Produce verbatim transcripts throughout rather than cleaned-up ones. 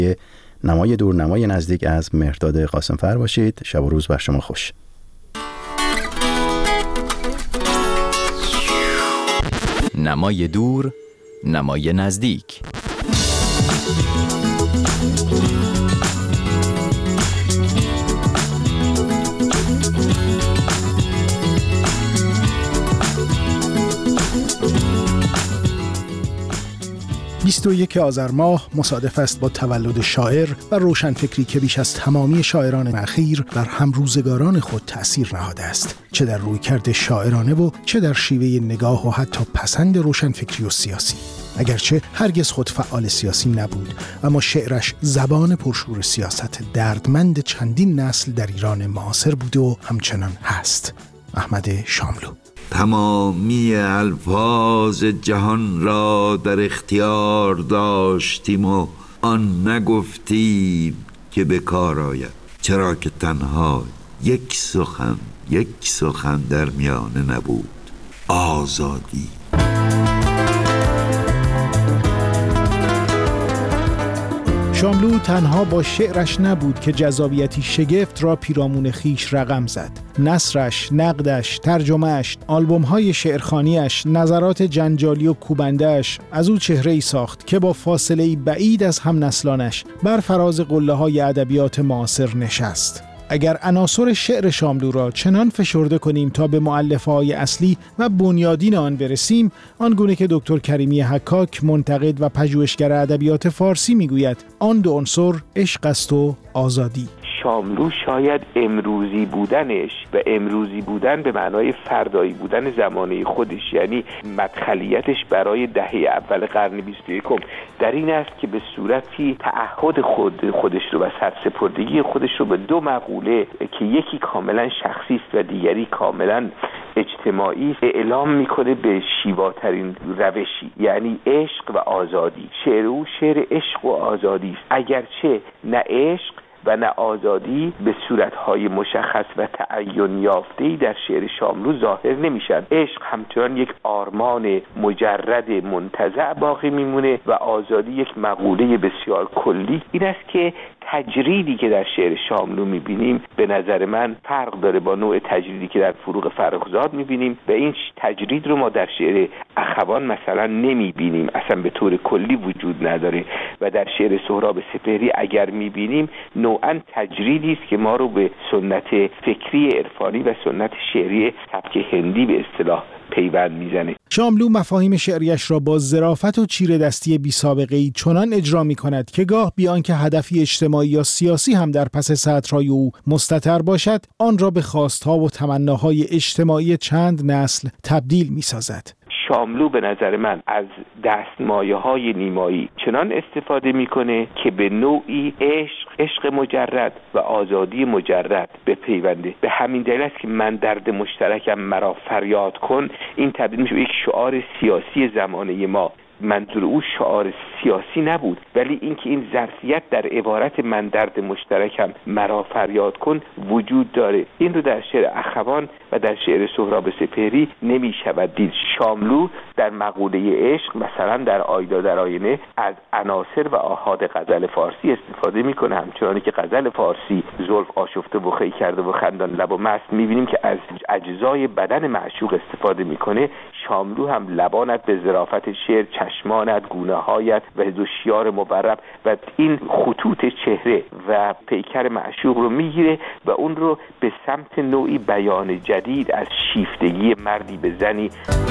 نمای دور نمای نزدیک از مهرداد قاسمفر باشید. شب و روز بر شما خوش. نمای دور نمای نزدیک. بیست و یک آذر ماه مصادف است با تولد شاعر و روشنفکری که بیش از تمامی شاعران اخیر بر همروزگاران خود تأثیر نهاده است، چه در رویکرد شاعرانه و چه در شیوه نگاه و حتی پسند روشنفکری و سیاسی. اگرچه هرگز خود فعال سیاسی نبود، اما شعرش زبان پرشور سیاست دردمند چندین نسل در ایران معاصر بود و همچنان هست. احمد شاملو. تمامی الفاظ جهان را در اختیار داشتیم و آن نگفتیم که به کار آید، چرا که تنها یک سخن یک سخن در میانه نبود: آزادی. شاملو تنها با شعرش نبود که جذابیتی شگفت را پیرامون خیش رقم زد. نثرش، نقدش، ترجمهش، آلبوم‌های شعرخوانیش، نظرات جنجالی و کوبنده‌اش از او چهره‌ای ساخت که با فاصله‌ای بعید از هم نسلانش بر فراز قله‌های ادبیات معاصر نشست. اگر عناصر شعر شاملو را چنان فشرده کنیم تا به مؤلفه‌های اصلی و بنیادین آن برسیم، آنگونه که دکتر کریمی حکاک، منتقد و پژوهشگر ادبیات فارسی میگوید، آن دو عنصر عشق است و آزادی. شاملو شاید امروزی بودنش و امروزی بودن به معنای فردایی بودن زمانه خودش، یعنی مدخلیتش برای دهه اول قرن بیست و یکم در این است که به صورتی تعهد خود خودش رو و سرسپردگی خودش رو به دو مقوله که یکی کاملا شخصی است و دیگری کاملا اجتماعی اعلام میکنه به شیواترین روشی، یعنی عشق و آزادی. شعر او شعر عشق و آزادی است، اگرچه نه عشق و نه آزادی به صورتهای مشخص و تعین یافته‌ای در شعر شاملو ظاهر نمیشن. عشق همچنان یک آرمان مجرد منتزع باقی میمونه و آزادی یک مقوله بسیار کلی. این است که تجریدی که در شعر شاملو میبینیم به نظر من فرق داره با نوع تجریدی که در فروغ فرخزاد میبینیم و این تجرید رو ما در شعر اخوان مثلا نمیبینیم، اصلا به طور کلی وجود نداره و در شعر سهراب سپهری اگر میبینیم نوعاً تجریدی است که ما رو به سنت فکری عرفانی و سنت شعری سبک هندی به اصطلاح پیوند میزنه. شاملو مفاهیم شعریش را با ظرافت و چیره دستی بی سابقه‌ای چنان اجرا می‌کند که گاه بیان که هدفی اجتماعی یا سیاسی هم در پس سطرهای او مستتر باشد، آن را به خواستها و تمناهای اجتماعی چند نسل تبدیل می‌سازد. شاملو به نظر من از دستمایه‌های نیمایی چنان استفاده میکنه که به نوعی عشق، عشق مجرد و آزادی مجرد به پیونده. به همین دلیل است که من درد مشترکم مرا فریاد کن، این تبدیل میشه به یک شعار سیاسی زمانه ما. منظور او شعار سیاسی نبود، ولی اینکه این ظرفیت در عبارت من درد مشترکم مرا فریاد کن وجود داره. این رو در شعر اخوان و در شعر سهراب سپهری نمی شود دید. شاملو در مقوله عشق مثلا در آیدا در آینه از عناصر و آحاد غزل فارسی استفاده میکنه، همچنانی که غزل فارسی زلف آشفته و خی کرده و خندان لب و مست میبینیم که از اجزای بدن معشوق استفاده میکنه. شاملو هم لبانت به ظرافت شعر، چشمانت، گونه هایت و هوشیار مبرب و این خطوط چهره و پیکر معشوق رو میگیره و اون رو به سمت نوعی بیان جدید از شیفتگی مردی به زنی.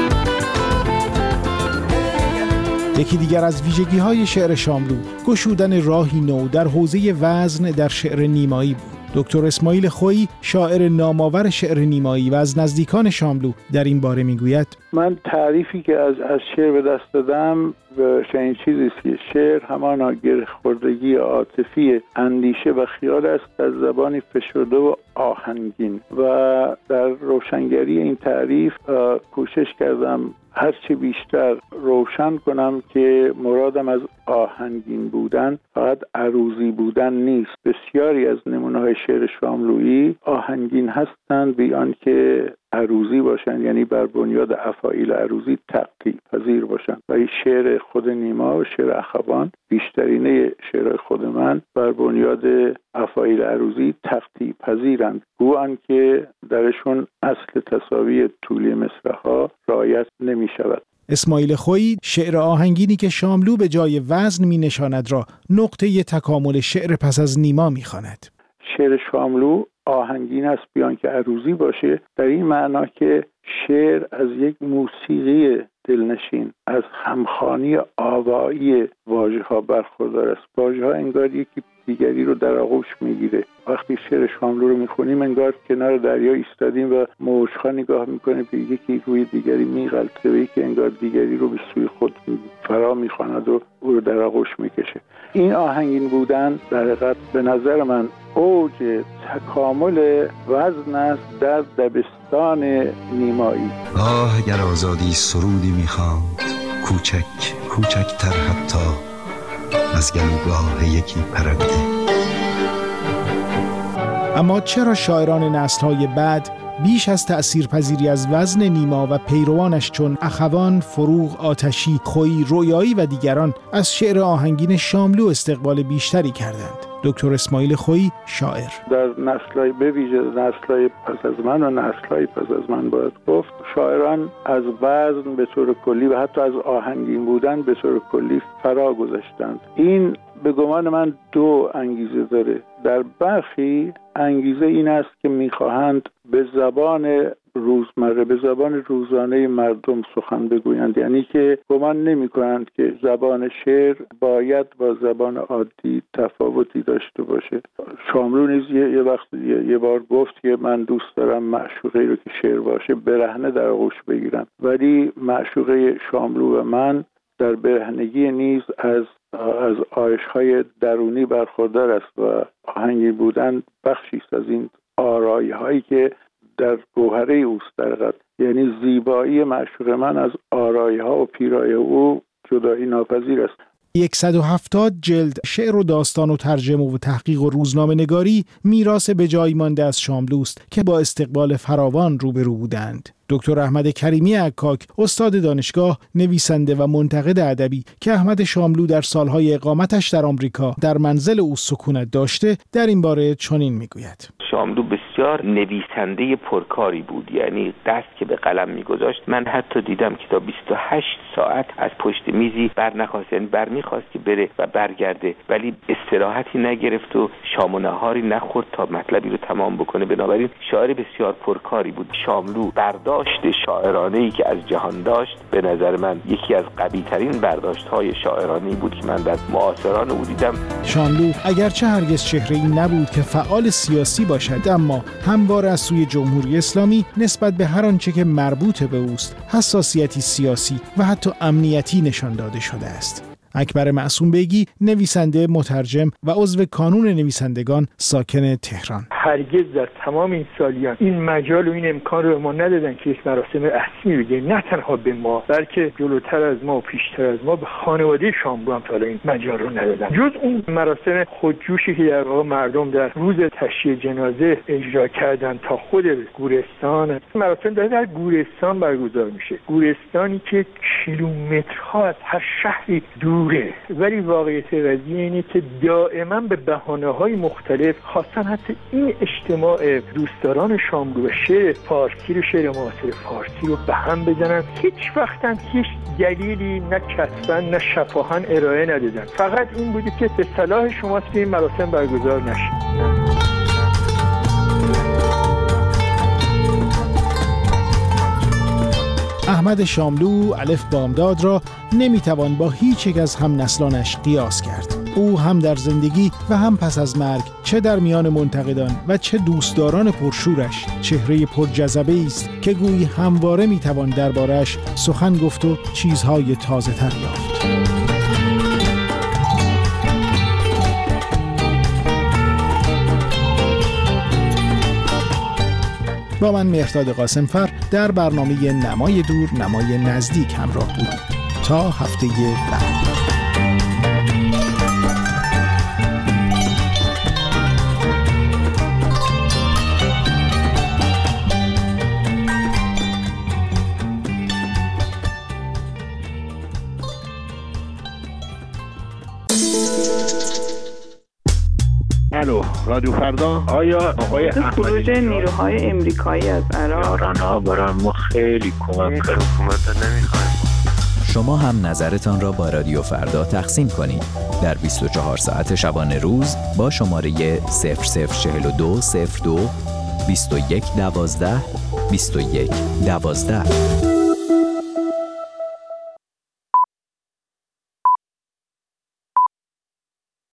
یکی دیگر از ویژگی‌های شعر شاملو گشودن راهی نو در حوزه وزن در شعر نیمایی بود. دکتر اسماعیل خویی، شاعر نامآور شعر نیمایی و از نزدیکان شاملو، در این باره میگوید: من تعریفی که از از شعر به دست دادم به چنین چیزی است که شعر همانا گره‌خوردگی عاطفی اندیشه و خیال است در زبانی فشرده و آهنگین، و در روشنگری این تعریف کوشش کردم هرچی بیشتر روشن کنم که مرادم از آهنگین بودن فقط عروضی بودن نیست. بسیاری از نمونه‌های شعر شاملویی آهنگین هستند بی آنکه عروضی باشن، یعنی بر بنیاد افاعیل عروضی تقطیع پذیر باشن. و این شعر خود نیما و شعر اخوان، بیشترینه شعر خود من بر بنیاد افاعیل عروضی تقطیع پذیرند، گویند که درشون اصل تساوی طولی مصرع‌ها رعایت نمی شود. اسماعیل خویی شعر آهنگینی که شاملو به جای وزن می نشاند را نقطه تکامل شعر پس از نیما می خواند. شعر شاملو آهنگین است بیان که عروضی باشه، در این معنا که شعر از یک موسیقی دلنشین، از همخوانی آوایی واژه ها برخوردار است. واژه ها انگار یکی دیگری رو در آغوش میگیره. وقتی شعر شاملو رو میخونیم انگار کنار دریا ایستادیم و موج‌ها نگاه میکنیم به یکی روی دیگری میغلطه و یکی انگار دیگری رو به سوی خود فرا میخواند و او رو در آغوش میکشه. این آهنگین بودن در حقیقت به نظر من اوج تکامل وزن است در دبستان نیمایی. آه اگر آزادی سرودی میخواند، کوچک کوچکتر حتی از گلوگاه یکی پرنده. اما چرا شاعران نسل‌های بعد بیش از تأثیرپذیری از وزن نیما و پیروانش چون اخوان، فروغ، آتشی، خویی، رویایی و دیگران از شعر آهنگین شاملو استقبال بیشتری کردند؟ دکتر اسماعیل خویی، شاعر: در نسل‌های به ویژه نسل‌های پس از من و نسل‌های پس از من باید گفت شاعران از وزن به طور کلی و حتی از آهنگین بودن به طور کلی فرا گذاشتند. این به گمان من دو انگیزه داره. در برخی انگیزه این است که می‌خواهند به زبان روزمره، به زبان روزانه مردم سخن بگویند، یعنی که گمان نمی‌کنند که زبان شعر باید با زبان عادی تفاوتی داشته باشه. شاملو نیز یه, یه وقت یه, یه بار گفت که من دوست دارم معشوقه رو که شعر باشه برهنه در آغوش بگیرم، ولی معشوقه شاملو و من در برهنگی نیز از از آیش‌های درونی برخوردار است و آهنگین بودن بخشی است از این آرایی‌هایی که در گوهره اوست. در حقیقت یعنی زیبایی معشوق من از آرایی‌ها و پیرایه او جدایی ناپذیر است. صد و هفتاد جلد شعر و داستان و ترجمه و تحقیق و روزنامه نگاری میراث به جای مانده از شاملوست که با استقبال فراوان روبرو بودند. دکتر احمد کریمی عکاک، استاد دانشگاه، نویسنده و منتقد ادبی که احمد شاملو در سالهای اقامتش در آمریکا در منزل او سکونت داشته، در این باره چنین میگوید: شاملو بسیار نویسنده پرکاری بود، یعنی دست که به قلم میگذاشت. من حتی دیدم که تا بیست و هشت ساعت از پشت میزی بر نخواست، یعنی بر میخواست که بره و برگرده، ولی استراحتی نگرفت و شام و نهاری نخورد تا مطلبی رو تمام بکنه. بنابراین شاعر بسیار پرکاری بود. شاملو برداشت شاعرانه‌ای که از جهان داشت به نظر من یکی از قوی‌ترین برداشت‌های شاعرانه‌ای بود که من در معاصران او دیدم. شاملو اگرچه هرگز چهره‌ای نبود که فعال سیاسی باشد، اما همواره از سوی جمهوری اسلامی نسبت به هر آنچه که مربوط به اوست حساسیتی سیاسی و حتی امنیتی نشان داده شده است. اکبر معصوم بیگی، نویسنده، مترجم و عضو کانون نویسندگان، ساکن تهران: هرگز در تمام این سالیان این مجال و این امکان رو به ما ندادن که یک مراسم رسمی بگه، نه تنها به ما بلکه جلوتر از ما و پیشتر از ما به خانواده شاملو هم تا این مجال رو ندادن. جز اون مراسم خودجوشی که در واقع مردم در روز تشییع جنازه اجرا کردن تا خود گورستان، مراسم در, در گورستان برگزار میشه، گورستانی که کیلومترها از هر شهری دوره، ولی واقعیت قضیه اینه که دائما به بهانه‌های مختلف خواستن حتی این اجتماع دوستداران شاملو و شعر فارسی رو، شعر معاصر فارسی رو به هم بزنن. هیچ وقت هم هیچ دلیلی نه کسباً نه شفاهاً ارائه ندادن، فقط این بودی که به صلاح شماست که این مراسم برگزار نشه. احمد شاملو الف بامداد را نمیتوان با هیچ یک از هم نسلانش قیاس کرد. او هم در زندگی و هم پس از مرگ، چه در میان منتقدان و چه دوستداران پرشورش، چهره پرجذبه است که گویی همواره میتوان دربارش سخن گفت و چیزهای تازه تر یافت. با من مهرداد قاسمفر در برنامه نمای دور نمای نزدیک همراه بودید. تا هفته بعد. الو رادیو فردا. آیا آقای خروج نیروهای امریکایی از عراق ایران‌ها برای ما خیلی کمک کرد. حکومت نمیخوایم. شما هم نظرتان را با رادیو فردا تقسیم کنید در بیست و چهار ساعت شبانه روز با شماره صفر صفر چهل و دو صفر دو بیست و یک دوازده بیست و یک دوازده.